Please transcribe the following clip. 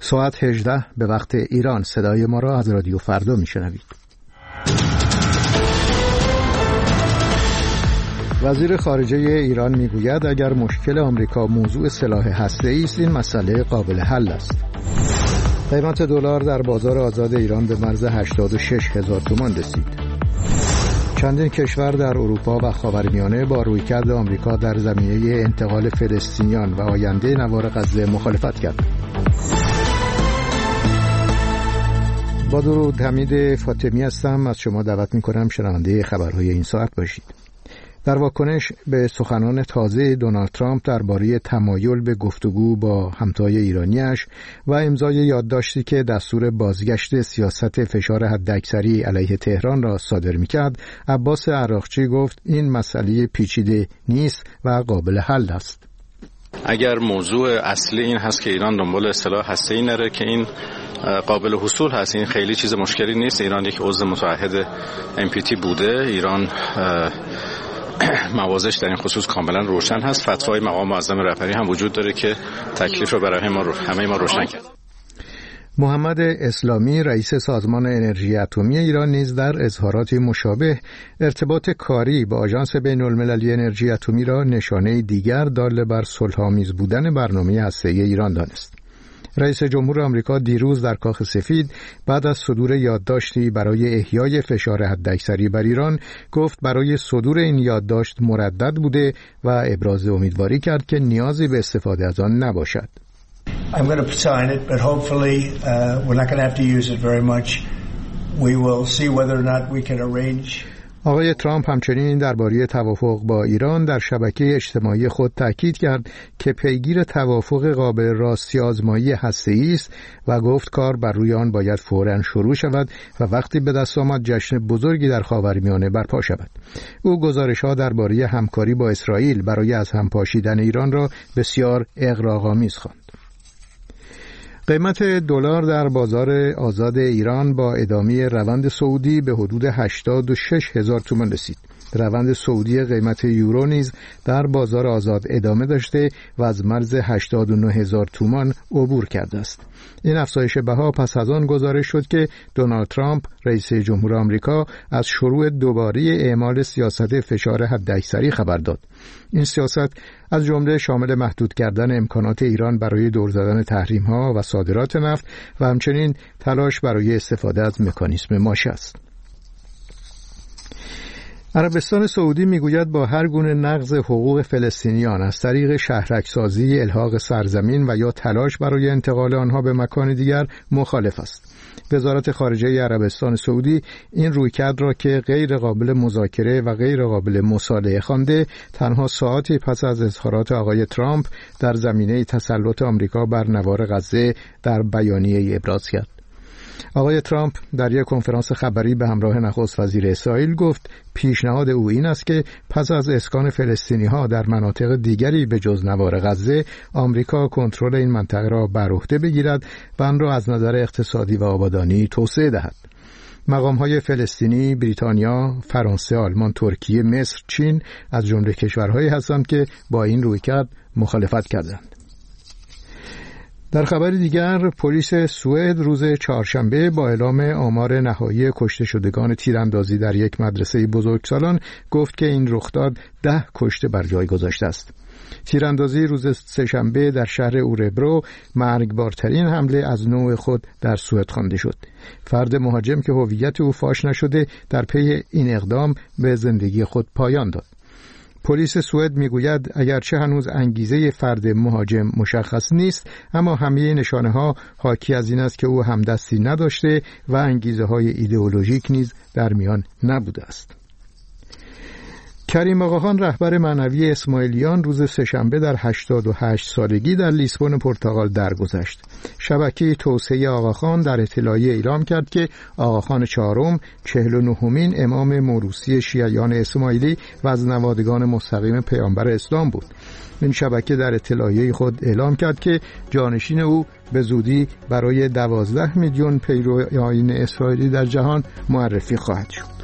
ساعت 18 به وقت ایران. صدای ما را از رادیو فردا میشنوید. وزیر خارجه ایران میگوید اگر مشکل آمریکا موضوع سلاح هسته‌ای است، این مسئله قابل حل است. قیمت دلار در بازار آزاد ایران به مرز 86,000 تومان رسید. چندین کشور در اروپا و خاورمیانه با رویکرد آمریکا در زمینه انتقال فلسطینیان و آینده نوار غزه مخالفت کردند. با درود، حمید فاطمی هستم. از شما دعوت می‌کنم شنونده خبرهای این ساعت باشید. در واکنش به سخنان تازه دونالد ترامپ درباره تمایل به گفتگو با همتای ایرانیش و امضای یادداشتی که دستور بازگشت سیاست فشار حداکثری علیه تهران را صادر می‌کرد، عباس عراقچی گفت این مسئله پیچیده نیست و قابل حل است. اگر موضوع اصلی این هست که ایران دنبال سلاح هسته‌ای نره که این قابل حصول هست، این خیلی چیز مشکلی نیست. ایران یک عضو متعهد NPT بوده. ایران موازش در این خصوص کاملا روشن هست. فتوای مقام معظم رهبری هم وجود داره که تکلیف رو برای همه ما روشن کرد. محمد اسلامی رئیس سازمان انرژی اتمی ایران نیز در اظهارات مشابه ارتباط کاری با آژانس بین‌المللی انرژی اتمی را نشانه دیگر دال بر صلح‌آمیز بودن برنامه هسته‌ای ایران دانست. رئیس جمهور آمریکا دیروز در کاخ سفید بعد از صدور یادداشتی برای احیای فشار حداکثری بر ایران گفت برای صدور این یادداشت مردد بوده و ابراز امیدواری کرد که نیازی به استفاده از آن نباشد. I'm going to sign it, but hopefully we're not going to have to use it very much. We will see whether or not we can arrange. آقای ترامپ همچنین درباره توافق با ایران در شبکه اجتماعی خود تاکید کرد که پیگیر توافق قابل راستی آزمایی هسته‌ای است و گفت کار بر روی آن باید فوراً شروع شود و وقتی به دست آمد جشن بزرگی در خاورمیانه برپا شود. او گزارش‌ها درباره همکاری با اسرائیل برای از هم پاشیدن ایران را بسیار اغراق‌آمیز خواند. قیمت دلار در بازار آزاد ایران با ادامه روند صعودی به حدود 86,000 تومان رسید. روند صعودی قیمت یورو نیز در بازار آزاد ادامه داشته و از مرز 89,000 تومان عبور کرده است. این افزایش بها پس از آن گزارش شد که دونالد ترامپ رئیس جمهور آمریکا از شروع دوباره اعمال سیاست فشار حداکثری خبر داد. این سیاست از جمله شامل محدود کردن امکانات ایران برای دور زدن تحریم‌ها و صادرات نفت و همچنین تلاش برای استفاده از مکانیسم ماشه است. عربستان سعودی میگوید با هر گونه نقض حقوق فلسطینیان از طریق شهرک‌سازی، الحاق سرزمین و یا تلاش برای انتقال آنها به مکان دیگر مخالف است. وزارت خارجه عربستان سعودی این رویکرد را که غیر قابل مذاکره و غیر قابل مصالحه خوانده، تنها ساعتی پس از اظهارات آقای ترامپ در زمینه تسلط آمریکا بر نوار غزه در بیانیه ابراز کرد. آقای ترامپ در یک کنفرانس خبری به همراه نخست وزیر اسرائیل گفت پیشنهاد او این است که پس از اسکان فلسطینی‌ها در مناطق دیگری به جز نوار غزه، آمریکا کنترل این منطقه را بر عهده بگیرد و آن را از نظر اقتصادی و آبادانی توسعه دهد. مقام‌های فلسطینی، بریتانیا، فرانسه، آلمان، ترکیه، مصر، چین از جمله کشورهایی هستند که با این رویکرد مخالفت کردند. در خبر دیگر، پلیس سوئد روز چهارشنبه با اعلام آمار نهایی کشته شدگان تیراندازی در یک مدرسه بزرگسالان گفت که این رخداد 10 کشته بر جای گذاشته است. تیراندازی روز سه‌شنبه در شهر اوربرو مرگبارترین حمله از نوع خود در سوئد خوانده شد. فرد مهاجم که هویت او فاش نشده در پی این اقدام به زندگی خود پایان داد. پلیس سوئد میگوید اگرچه هنوز انگیزه فرد مهاجم مشخص نیست، اما همه نشانه‌ها حاکی از این است که او همدستی نداشته و انگیزه‌های ایدئولوژیک نیز در میان نبوده است. کریم آقاخان رهبر معنوی اسماعیلیان روز سه‌شنبه در 88 سالگی در لیسبون پرتغال درگذشت. شبکه توسعه آقاخان در اطلاعیه اعلام کرد که آقاخان چهارم 49مین امام موروثی شیعیان اسماعیلی و از نوادگان مستقیم پیامبر اسلام بود. این شبکه در اطلاعیه خود اعلام کرد که جانشین او به زودی برای 12 میلیون پیرو آیین اسرائیلی در جهان معرفی خواهد شد.